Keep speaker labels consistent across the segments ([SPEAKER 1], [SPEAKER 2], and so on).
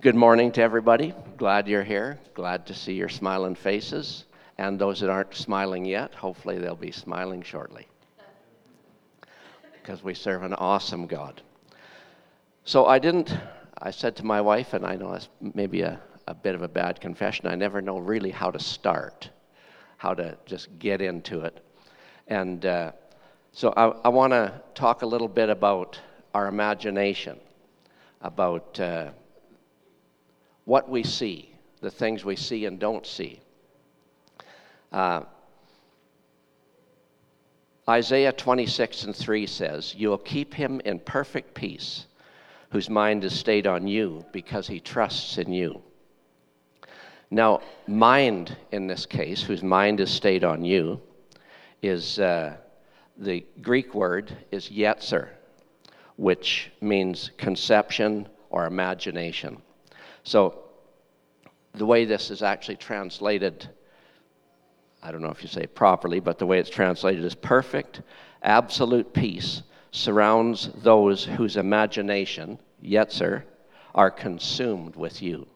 [SPEAKER 1] Good morning to everybody. Glad you're here. Glad to see your smiling faces. And those that aren't smiling yet, hopefully they'll be smiling shortly. Because we serve an awesome God. So I said to my wife, and I know that's maybe a bit of a bad confession, I never know really how to start, how to just get into it. And so I want to talk a little bit about our imagination, about what we see, the things we see and don't see. Isaiah 26:3 says, "You will keep him in perfect peace, whose mind is stayed on you, because he trusts in you." Now, mind in this case, whose mind is stayed on you, is the Greek word is yetzer, which means conception or imagination. So the way this is actually translated, I don't know if you say it properly, but the way it's translated is perfect, absolute peace surrounds those whose imagination, yetzer, are consumed with you.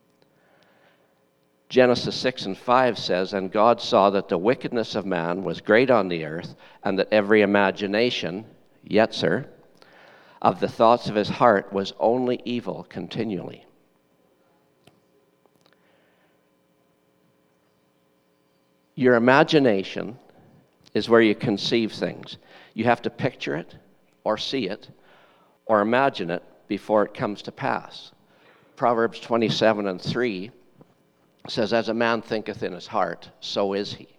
[SPEAKER 1] Genesis 6:5 says, "And God saw that the wickedness of man was great on the earth, and that every imagination, yetzer, of the thoughts of his heart was only evil continually." Your imagination is where you conceive things. You have to picture it, or see it, or imagine it before it comes to pass. Proverbs 27:3 says, "As a man thinketh in his heart, so is he."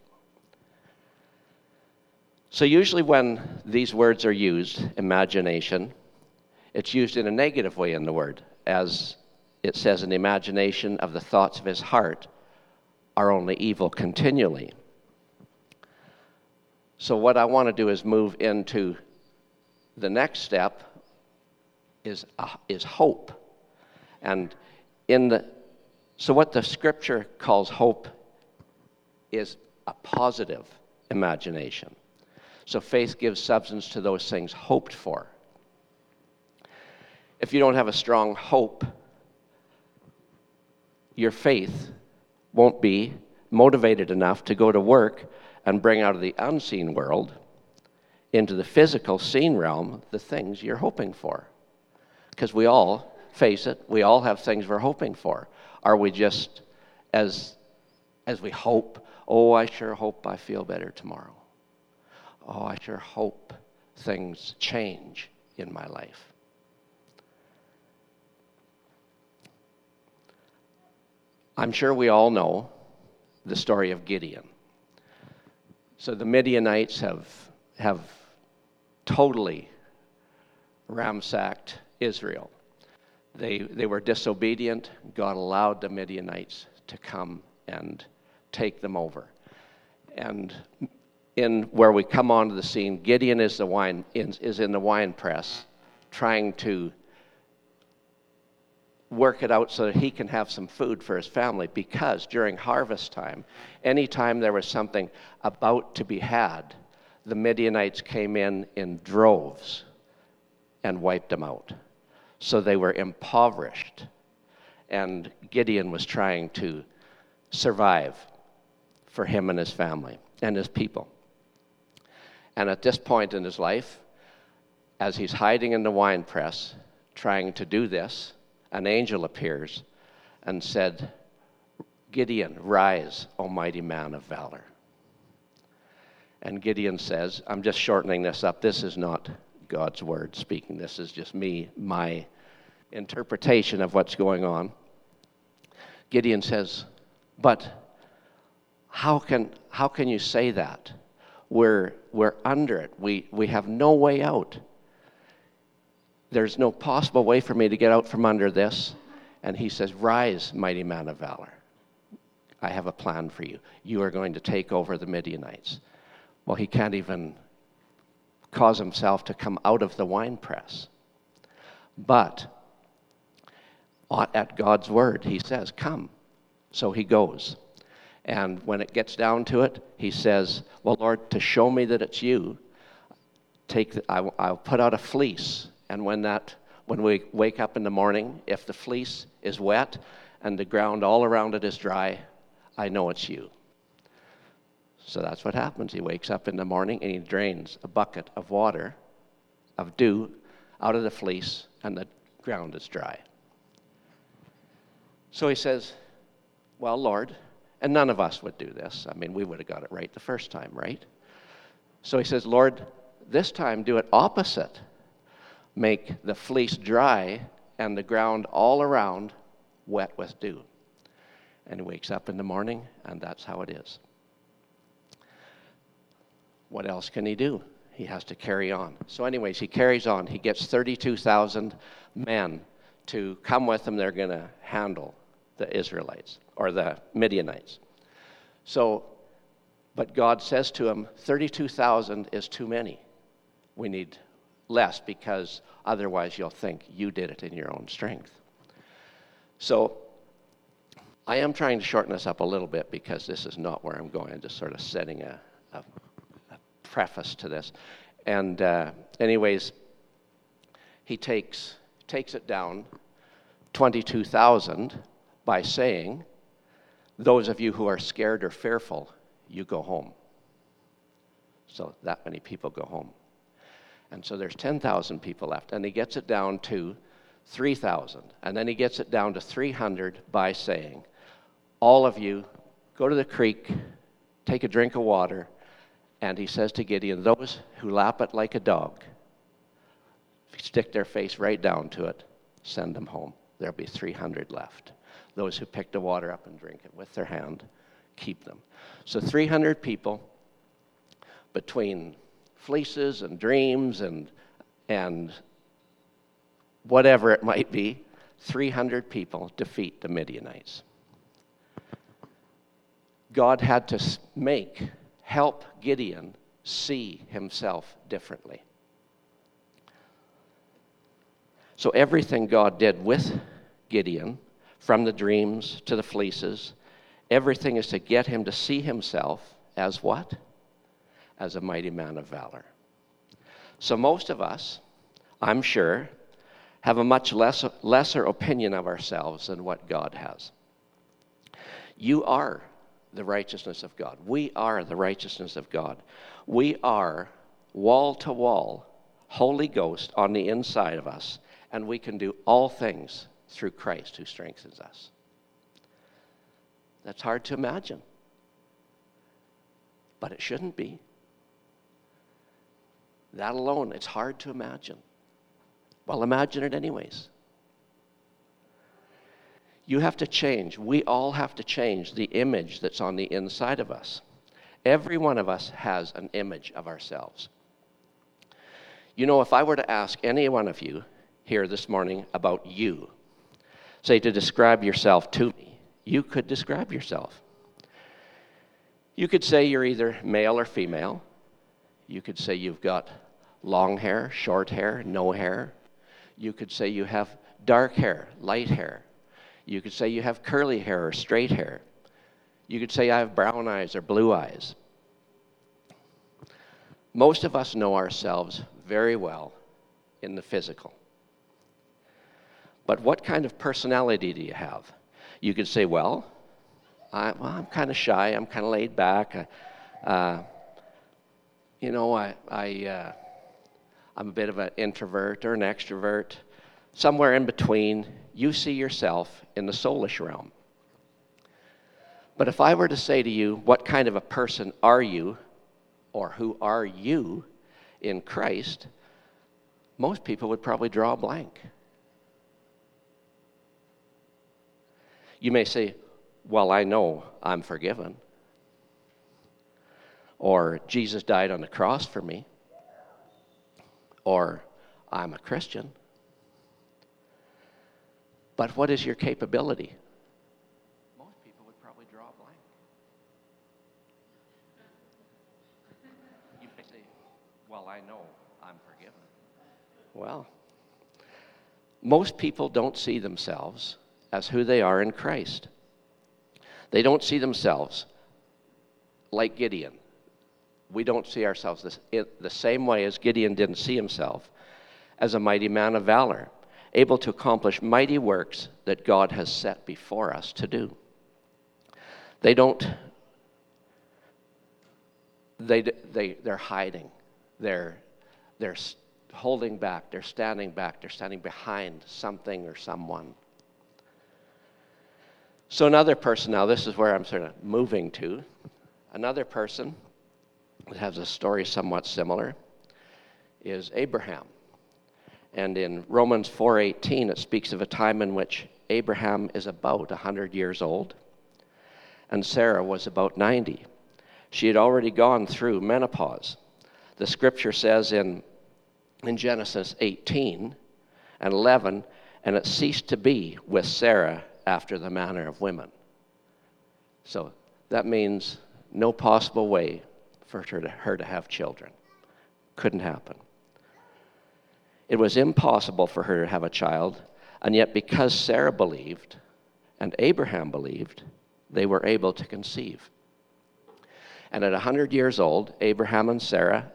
[SPEAKER 1] So usually when these words are used, imagination, it's used in a negative way in the word, as it says, "In the imagination of the thoughts of his heart are only evil continually." So what I want to do is move into the next step is hope. And so what the scripture calls hope is a positive imagination. So faith gives substance to those things hoped for. If you don't have a strong hope, your faith won't be motivated enough to go to work and bring out of the unseen world into the physical seen realm the things you're hoping for. Because we all, face it, we all have things we're hoping for. Are we just, as we hope, "Oh, I sure hope I feel better tomorrow. Oh, I sure hope things change in my life." I'm sure we all know the story of Gideon. So the Midianites have totally ransacked Israel. They were disobedient. God allowed the Midianites to come and take them over. And in where we come onto the scene, Gideon is in the wine press, trying to work it out so that he can have some food for his family, because during harvest time, anytime there was something about to be had, the Midianites came in droves and wiped them out. So they were impoverished, and Gideon was trying to survive for him and his family and his people. And at this point in his life, as he's hiding in the wine press, trying to do this, an angel appears and said, "Gideon, rise, O mighty man of valor." And Gideon says, I'm just shortening this up, this is not God's word speaking, this is just my interpretation of what's going on. Gideon says, "But how can you say that? We're under it. We have no way out. There's no possible way for me to get out from under this." And he says, "Rise, mighty man of valor. I have a plan for you. You are going to take over the Midianites." Well, he can't even cause himself to come out of the wine press. But at God's word, he says, "Come." So he goes. And when it gets down to it, he says, "Well, Lord, to show me that it's you, I'll put out a fleece. And when that when we wake up in the morning, if the fleece is wet and the ground all around it is dry, I know it's you. So that's what happens. He wakes up in the morning and he drains a bucket of water, of dew, out of the fleece, and the ground is dry. So he says, well, Lord, and none of us would do this. I mean, we would have got it right the first time, right? So he says, Lord, this time do it opposite. Make the fleece dry and the ground all around wet with dew. And he wakes up in the morning, and that's how it is. What else can he do? He has to carry on. So anyways, he carries on. He gets 32,000 men to come with him. They're going to handle the Israelites or the Midianites. So, but God says to him, 32,000 is too many. We need less, because otherwise you'll think you did it in your own strength. So I am trying to shorten this up a little bit, because this is not where I'm going. I'm just sort of setting a preface to this. And anyways, he takes it down 22,000 by saying, those of you who are scared or fearful, you go home. So that many people go home. And so there's 10,000 people left. And he gets it down to 3,000. And then he gets it down to 300 by saying, all of you, go to the creek, take a drink of water. And he says to Gideon, those who lap it like a dog, stick their face right down to it, send them home. There'll be 300 left. Those who pick the water up and drink it with their hand, keep them. So 300 people, between fleeces and dreams and whatever it might be, 300 people defeat the Midianites. God had to help Gideon see himself differently. So everything God did with Gideon, from the dreams to the fleeces, everything is to get him to see himself as what? As a mighty man of valor. So most of us, I'm sure, have a much lesser opinion of ourselves than what God has. You are the righteousness of God. We are the righteousness of God. We are wall to wall, Holy Ghost on the inside of us, and we can do all things through Christ who strengthens us. That's hard to imagine, but it shouldn't be. That alone, it's hard to imagine. Well, imagine it anyways. You have to change. We all have to change the image that's on the inside of us. Every one of us has an image of ourselves. You know, if I were to ask any one of you here this morning about you, say to describe yourself to me, you could describe yourself. You could say you're either male or female. You could say you've got long hair, short hair, no hair. You could say you have dark hair, light hair. You could say you have curly hair or straight hair. You could say I have brown eyes or blue eyes. Most of us know ourselves very well in the physical. But what kind of personality do you have? You could say, I'm kind of shy. I'm kind of laid back. I'm a bit of an introvert or an extrovert. Somewhere in between, you see yourself in the soulish realm. But if I were to say to you, what kind of a person are you, or who are you in Christ, most people would probably draw a blank. You may say, well, I know I'm forgiven. Or Jesus died on the cross for me. Or I'm a Christian. But what is your capability? Most people would probably draw a blank. You may say, well, I know I'm forgiven. Well, most people don't see themselves as who they are in Christ. They don't see themselves like Gideon. We don't see ourselves the same way as Gideon didn't see himself, as a mighty man of valor. able to accomplish mighty works that God has set before us to do. They're hiding. They're holding back. They're standing back. They're standing behind something or someone. So another person, now this is where I'm sort of moving to. Another person that has a story somewhat similar is Abraham. And in Romans 4:18, it speaks of a time in which Abraham is about 100 years old, and Sarah was about 90. She had already gone through menopause. The scripture says in Genesis 18 and 11, and it ceased to be with Sarah after the manner of women. So that means no possible way for her to have children. Couldn't happen. It was impossible for her to have a child, and yet because Sarah believed and Abraham believed, they were able to conceive. And at 100 years old, Abraham and Sarah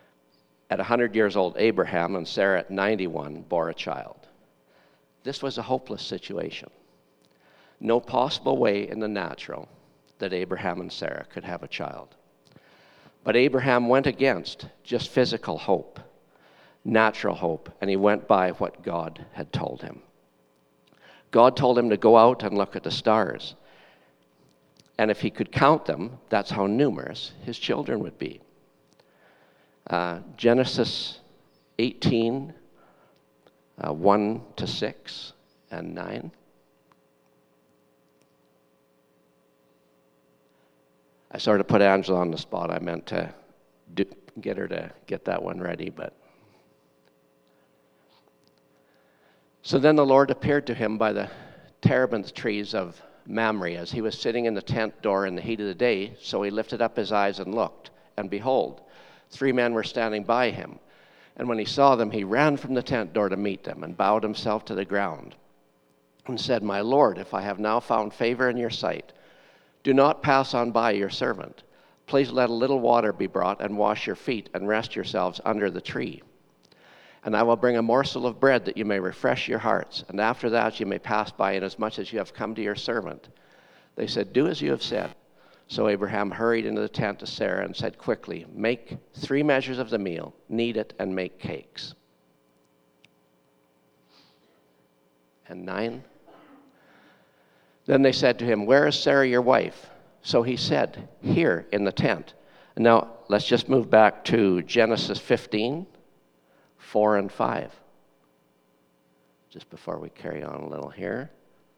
[SPEAKER 1] at 91 bore a child. This was a hopeless situation. No possible way in the natural that Abraham and Sarah could have a child. But Abraham went against just physical hope, natural hope, and he went by what God had told him. God told him to go out and look at the stars. And if he could count them, that's how numerous his children would be. Genesis 18, 1 to 6 and 9. I sort of put Angela on the spot. I meant to get her to get that one ready, but. So then the Lord appeared to him by the terebinth trees of Mamre as he was sitting in the tent door in the heat of the day. So he lifted up his eyes and looked, and behold, 3 men were standing by him. And when he saw them, he ran from the tent door to meet them and bowed himself to the ground and said, "My Lord, if I have now found favor in your sight, do not pass on by your servant. Please let a little water be brought and wash your feet and rest yourselves under the tree. And I will bring a morsel of bread that you may refresh your hearts, and after that you may pass by inasmuch as you have come to your servant." They said, "Do as you have said." So Abraham hurried into the tent to Sarah and said quickly, "Make 3 measures of the meal, knead it, and make cakes." And 9. Then they said to him, "Where is Sarah your wife?" So he said, "Here in the tent." And now let's just move back to Genesis 15, 4 and 5. Just before we carry on a little here.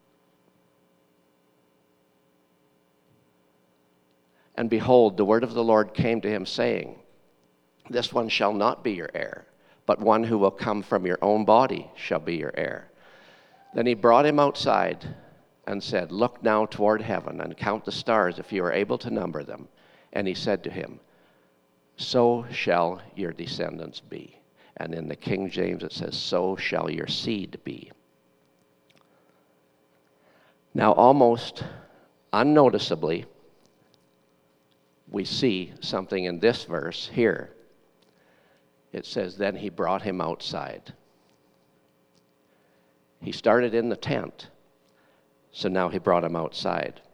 [SPEAKER 1] And behold, the word of the Lord came to him, saying, "This one shall not be your heir, but one who will come from your own body shall be your heir." Then he brought him outside and said, "Look now toward heaven and count the stars if you are able to number them." And he said to him, "So shall your descendants be." And in the King James it says, "So shall your seed be." Now almost unnoticeably, we see something in this verse here. It says, then he brought him outside. He started in the tent, so now he brought him outside.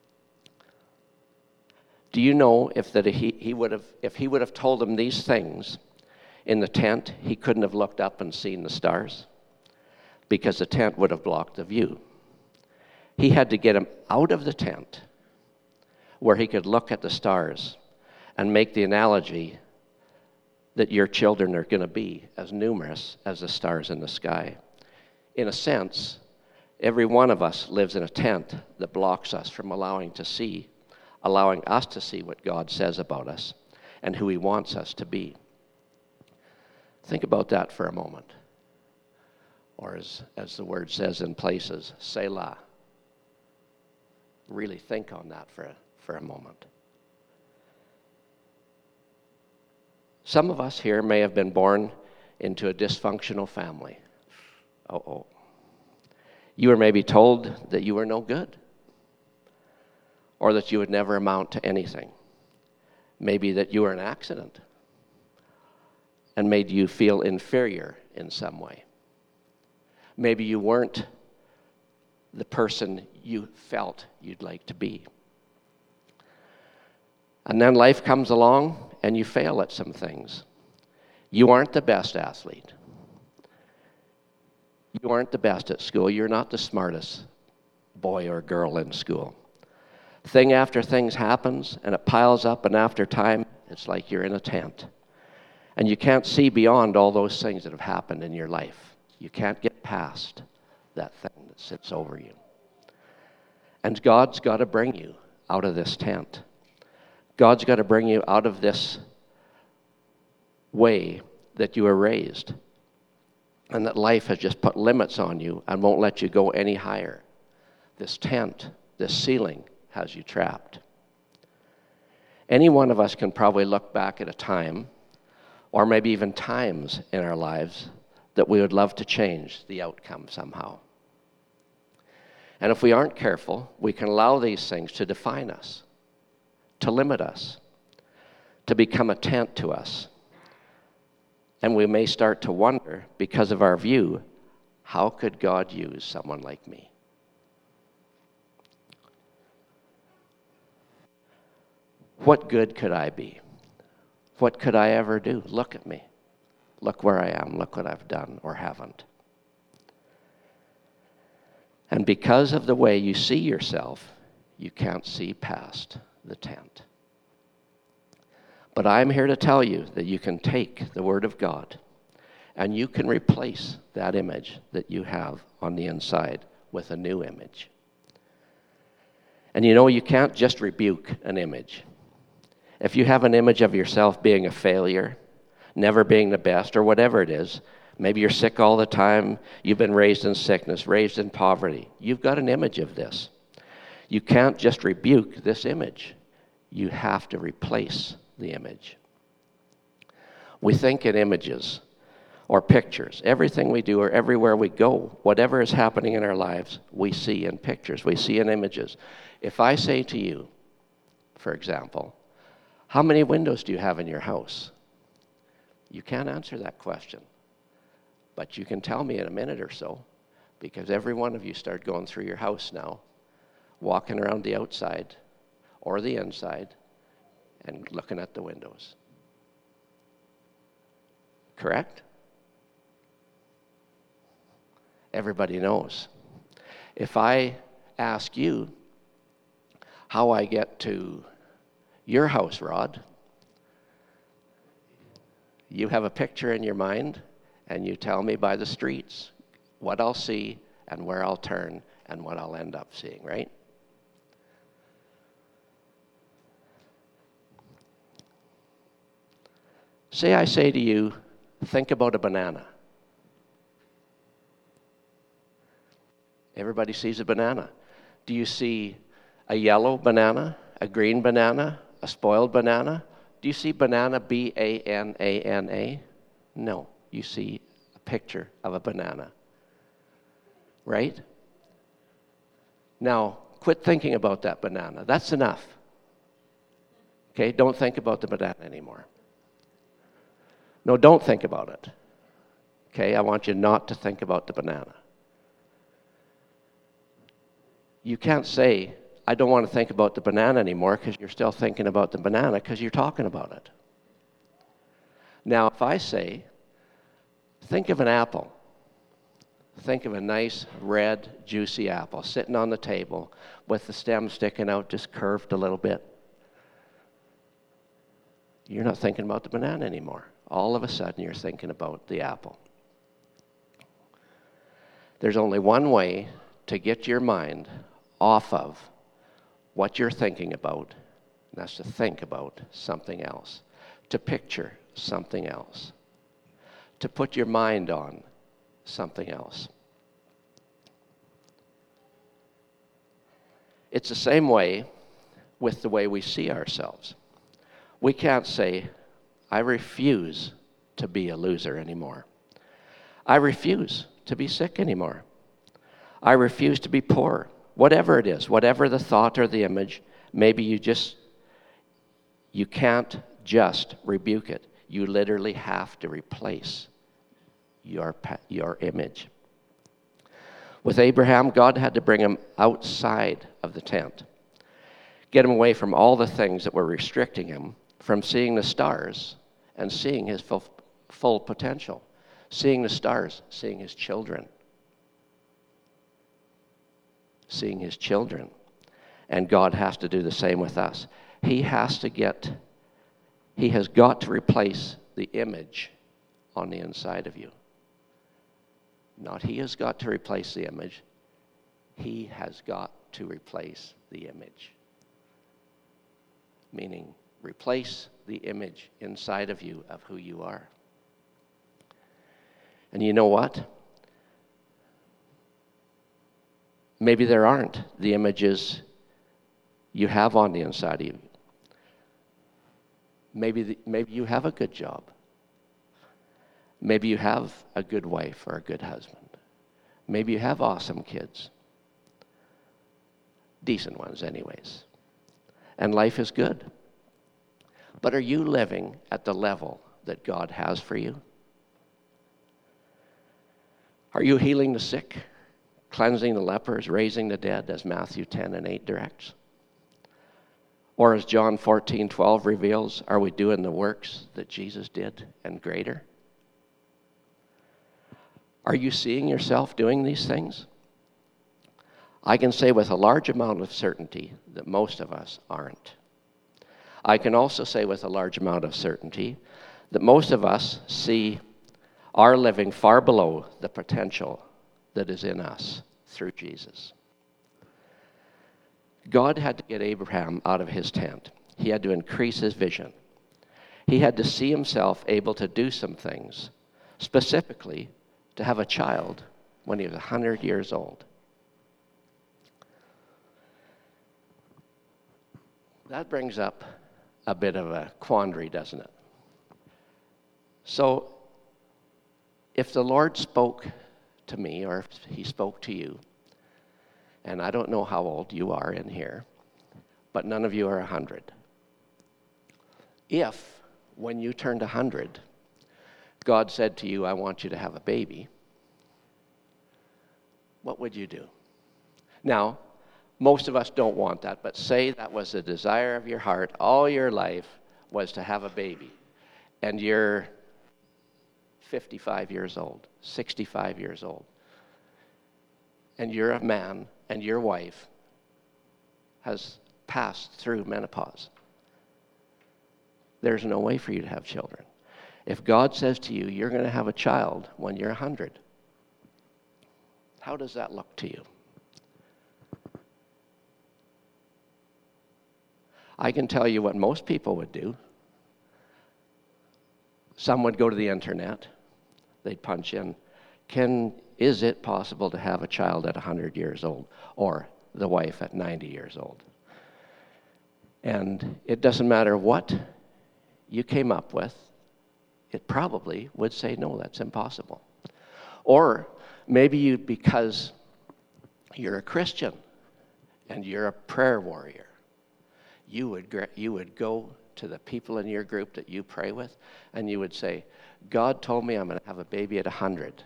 [SPEAKER 1] Do you know if he would have told him these things in the tent, he couldn't have looked up and seen the stars? Because the tent would have blocked the view. He had to get him out of the tent where he could look at the stars and make the analogy that your children are going to be as numerous as the stars in the sky. In a sense, every one of us lives in a tent that blocks us from allowing us to see what God says about us and who he wants us to be. Think about that for a moment. Or as the word says in places, Selah. Really think on that for a moment. Some of us here may have been born into a dysfunctional family. You were maybe told that you were no good, or that you would never amount to anything. Maybe that you were an accident and made you feel inferior in some way. Maybe you weren't the person you felt you'd like to be. And then life comes along and you fail at some things. You aren't the best athlete. You aren't the best at school. You're not the smartest boy or girl in school. Thing after thing happens, and it piles up, and after time, it's like you're in a tent. And you can't see beyond all those things that have happened in your life. You can't get past that thing that sits over you. And God's got to bring you out of this tent. God's got to bring you out of this way that you were raised, and that life has just put limits on you and won't let you go any higher. This tent, this ceiling, has you trapped. Any one of us can probably look back at a time, or maybe even times in our lives, that we would love to change the outcome somehow. And if we aren't careful, we can allow these things to define us, to limit us, to become a tent to us. And we may start to wonder, because of our view, how could God use someone like me? What good could I be? What could I ever do? Look at me. Look where I am. Look what I've done or haven't. And because of the way you see yourself, you can't see past the tent. But I'm here to tell you that you can take the Word of God and you can replace that image that you have on the inside with a new image. And you know, you can't just rebuke an image. If you have an image of yourself being a failure, never being the best, or whatever it is, maybe you're sick all the time, you've been raised in sickness, raised in poverty, you've got an image of this. You can't just rebuke this image. You have to replace the image. We think in images or pictures. Everything we do or everywhere we go, whatever is happening in our lives, we see in pictures, we see in images. If I say to you, for example, how many windows do you have in your house? You can't answer that question, but you can tell me in a minute or so, because every one of you start going through your house now, walking around the outside or the inside and looking at the windows. Correct? Everybody knows. If I ask you how I get to your house, Rod, you have a picture in your mind, and you tell me by the streets what I'll see and where I'll turn and what I'll end up seeing, right? Say I say to you, think about a banana. Everybody sees a banana. Do you see a yellow banana, a green banana, a spoiled banana? Do you see banana, B-A-N-A-N-A? No, you see a picture of a banana, right? Now, quit thinking about that banana. That's enough. Okay, don't think about the banana anymore. No, don't think about it. Okay, I want you not to think about the banana. You can't say, I don't want to think about the banana anymore, because you're still thinking about the banana because you're talking about it. Now, if I say, think of an apple. Think of a nice, red, juicy apple sitting on the table with the stem sticking out, just curved a little bit. You're not thinking about the banana anymore. All of a sudden, you're thinking about the apple. There's only one way to get your mind off of what you're thinking about, and that's to think about something else, to picture something else, to put your mind on something else. It's the same way with the way we see ourselves. We can't say, I refuse to be a loser anymore. I refuse to be sick anymore. I refuse to be poor. Whatever it is, whatever the thought or the image, maybe you can't just rebuke it. You literally have to replace your image. With Abraham, God had to bring him outside of the tent, get him away from all the things that were restricting him from seeing the stars and seeing his full potential, seeing the stars, seeing his children. Seeing his children. And God has to do the same with us. He has got to replace the image on the inside of you. Not he has got to replace the image. He has got to replace the image. Meaning, replace the image inside of you of who you are. And you know what? Maybe there aren't the images you have on the inside of you. Maybe you have a good job. Maybe you have a good wife or a good husband. Maybe you have awesome kids. Decent ones, anyways. And life is good. But are you living at the level that God has for you? Are you healing the sick, cleansing the lepers, raising the dead, as Matthew 10 and 8 directs? Or as John 14:12 reveals, are we doing the works that Jesus did and greater? Are you seeing yourself doing these things? I can say with a large amount of certainty that most of us aren't. I can also say with a large amount of certainty that most of us are living far below the potential that is in us through Jesus. God had to get Abraham out of his tent. He had to increase his vision. He had to see himself able to do some things, specifically to have a child when he was 100 years old. That brings up a bit of a quandary, doesn't it? So, if the Lord spoke to me, or if he spoke to you, and I don't know how old you are in here, but none of you are 100. If, when you turned 100, God said to you, I want you to have a baby, what would you do? Now, most of us don't want that, but say that was the desire of your heart all your life was to have a baby, and you're 55 years old, 65 years old, and you're a man, and your wife has passed through menopause. There's no way for you to have children. If God says to you, you're going to have a child when you're 100, how does that look to you? I can tell you what most people would do. Some would go to the internet. They'd punch in, is it possible to have a child at 100 years old? Or the wife at 90 years old? And it doesn't matter what you came up with, it probably would say, no, that's impossible. Or maybe because you're a Christian and you're a prayer warrior, you would go to the people in your group that you pray with, and you would say, God told me I'm going to have a baby at 100.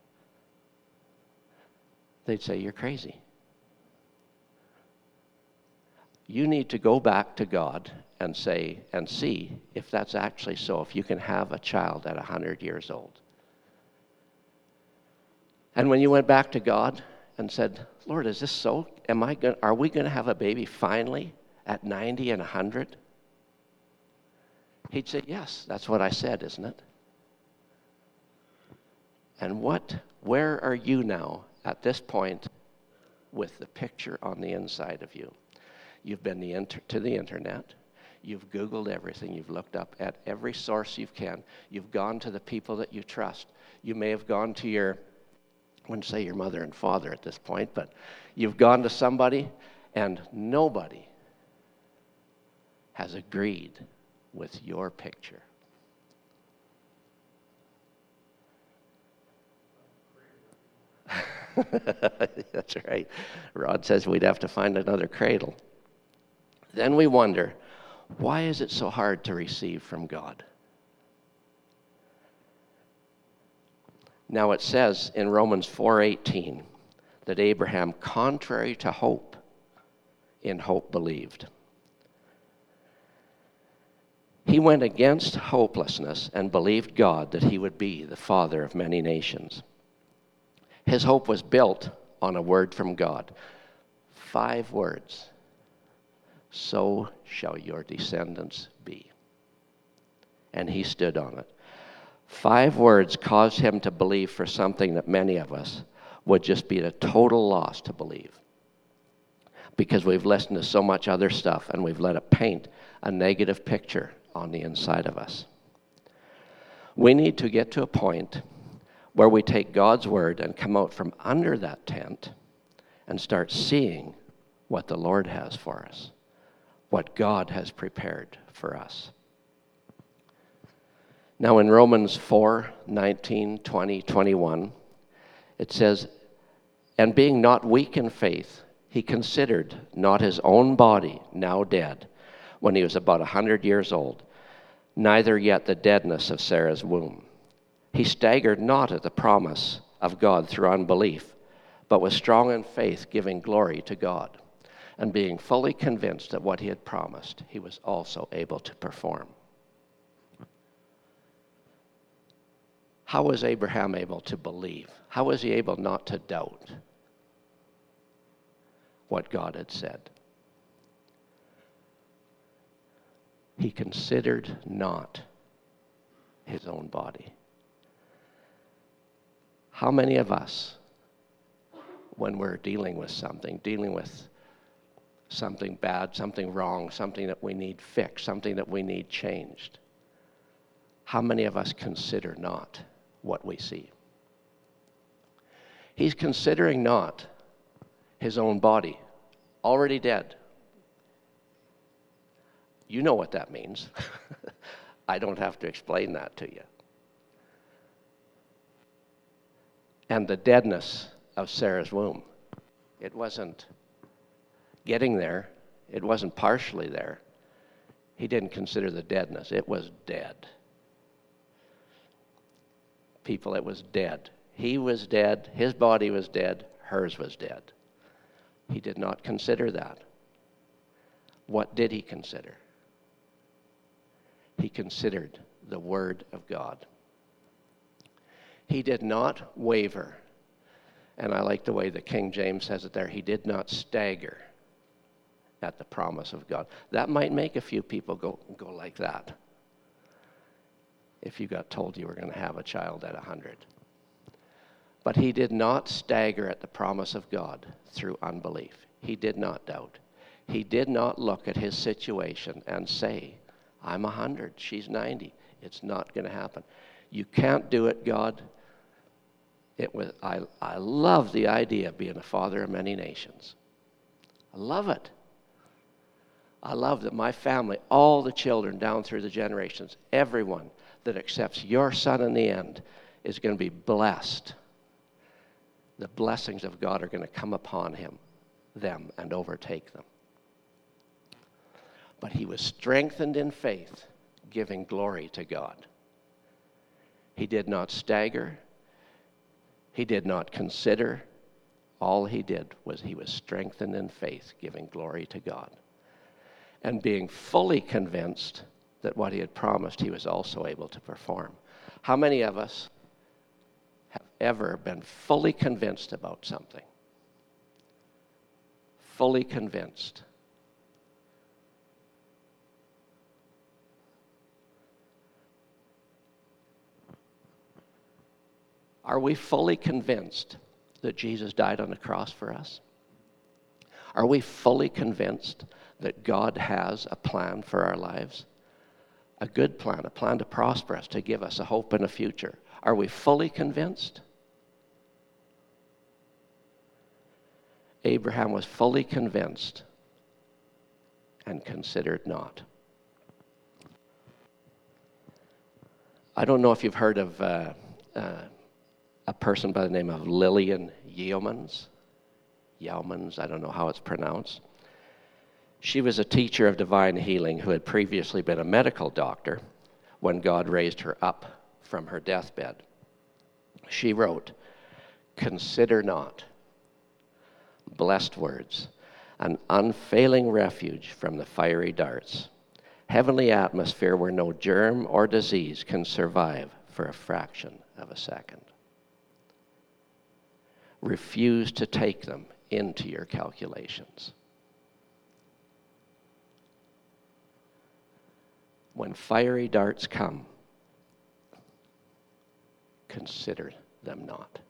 [SPEAKER 1] They'd say, you're crazy. You need to go back to God and say, and see if that's actually so, if you can have a child at 100 years old. And when you went back to God and said, Lord, is this so? Are we going to have a baby finally at 90 and 100? He'd say, yes, that's what I said, isn't it? And where are you now at this point with the picture on the inside of you? You've been to the internet. You've Googled everything. You've looked up at every source you can. You've gone to the people that you trust. You may have gone to I wouldn't say your mother and father at this point, but you've gone to somebody, and nobody has agreed with your picture. That's right. Rod says we'd have to find another cradle. Then we wonder, why is it so hard to receive from God? Now it says in Romans 4:18 that Abraham, contrary to hope, in hope believed. He went against hopelessness and believed God that he would be the father of many nations. His hope was built on a word from God. 5 words. So shall your descendants be. And he stood on it. 5 words caused him to believe for something that many of us would just be a total loss to believe. Because we've listened to so much other stuff and we've let it paint a negative picture on the inside of us. We need to get to a point where we take God's word and come out from under that tent and start seeing what the Lord has for us, what God has prepared for us. Now in Romans 4:19, 20, 21, it says, "And being not weak in faith, he considered not his own body now dead, when he was about 100 years old, neither yet the deadness of Sarah's womb. He staggered not at the promise of God through unbelief, but was strong in faith, giving glory to God, and being fully convinced that what he had promised, he was also able to perform." How was Abraham able to believe? How was he able not to doubt what God had said? He considered not his own body. How many of us, when we're dealing with something bad, something wrong, something that we need fixed, something that we need changed, how many of us consider not what we see? He's considering not his own body, already dead. You know what that means. I don't have to explain that to you. And the deadness of Sarah's womb. It wasn't getting there. It wasn't partially there. He didn't consider the deadness. It was dead. People, it was dead. He was dead. His body was dead. Hers was dead. He did not consider that. What did he consider? He considered the Word of God. He did not waver. And I like the way the King James says it there. He did not stagger at the promise of God. That might make a few people go like that if you got told you were going to have a child at 100. But he did not stagger at the promise of God through unbelief. He did not doubt. He did not look at his situation and say, I'm 100, she's 90. It's not going to happen. You can't do it, God. I love the idea of being a father of many nations. I love it. I love that my family, all the children down through the generations, everyone that accepts your son in the end is going to be blessed. The blessings of God are going to come upon them, and overtake them. But he was strengthened in faith, giving glory to God. He did not stagger. He did not consider. All he did was he was strengthened in faith, giving glory to God. And being fully convinced that what he had promised, he was also able to perform. How many of us have ever been fully convinced about something? Fully convinced. Are we fully convinced that Jesus died on the cross for us? Are we fully convinced that God has a plan for our lives? A good plan, a plan to prosper us, to give us a hope and a future. Are we fully convinced? Abraham was fully convinced and considered not. I don't know if you've heard of a person by the name of Lillian Yeomans. I don't know how it's pronounced. She was a teacher of divine healing who had previously been a medical doctor when God raised her up from her deathbed. She wrote, "Consider not blessed words, an unfailing refuge from the fiery darts, heavenly atmosphere where no germ or disease can survive for a fraction of a second. Refuse to take them into your calculations. When fiery darts come, consider them not.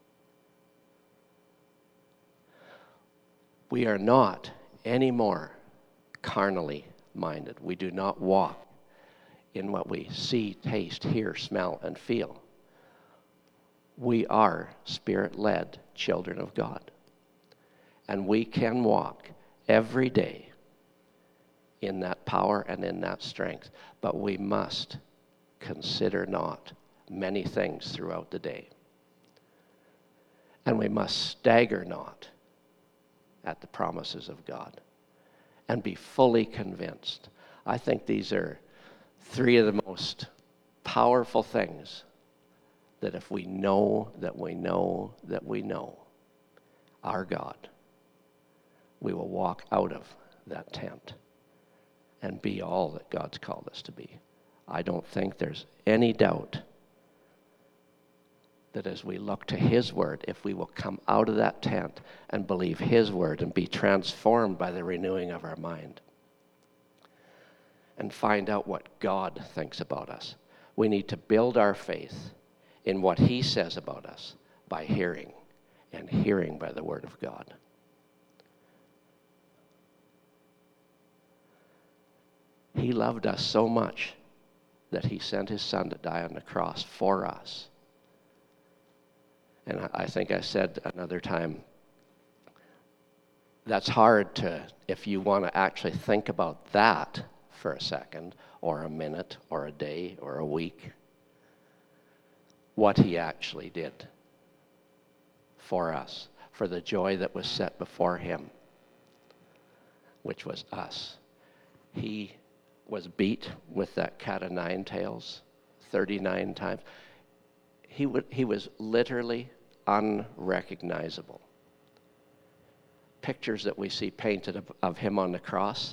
[SPEAKER 1] We are not anymore carnally minded. We do not walk in what we see, taste, hear, smell, and feel. We are Spirit-led children of God. And we can walk every day in that power and in that strength. But we must consider not many things throughout the day. And we must stagger not at the promises of God and be fully convinced. I think these are three of the most powerful things that if we know that we know that we know our God, we will walk out of that tent and be all that God's called us to be. I don't think there's any doubt that as we look to His Word, if we will come out of that tent and believe His Word and be transformed by the renewing of our mind and find out what God thinks about us, we need to build our faith in what He says about us by hearing, and hearing by the Word of God. He loved us so much that He sent His Son to die on the cross for us. And I think I said another time, that's hard to, if you want to actually think about that for a second, or a minute, or a day, or a week, what He actually did for us, for the joy that was set before Him, which was us. He was beat with that cat of nine tails 39 times. He was literally unrecognizable. Pictures that we see painted of Him on the cross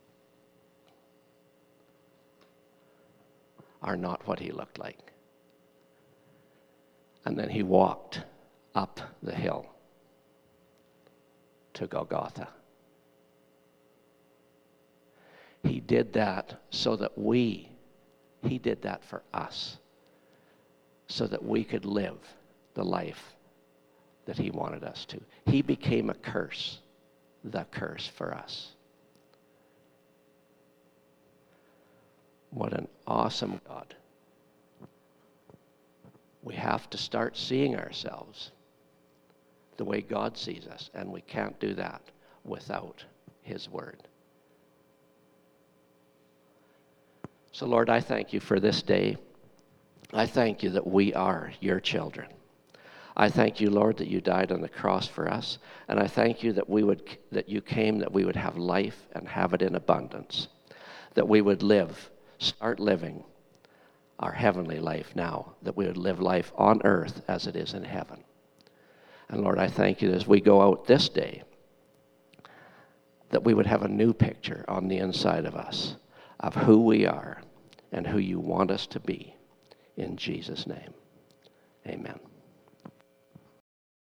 [SPEAKER 1] are not what He looked like. And then He walked up the hill to Golgotha. He did that so that He did that for us, so that we could live the life that He wanted us to. He became a curse, the curse for us. What an awesome God. We have to start seeing ourselves the way God sees us, and we can't do that without His Word. So, Lord, I thank You for this day. I thank You that we are Your children. I thank You, Lord, that You died on the cross for us, and I thank You that that You came that we would have life and have it in abundance, that we would start living our heavenly life now, that we would live life on earth as it is in heaven. And Lord, I thank You that as we go out this day, that we would have a new picture on the inside of us of who we are and who You want us to be. In Jesus' name, amen.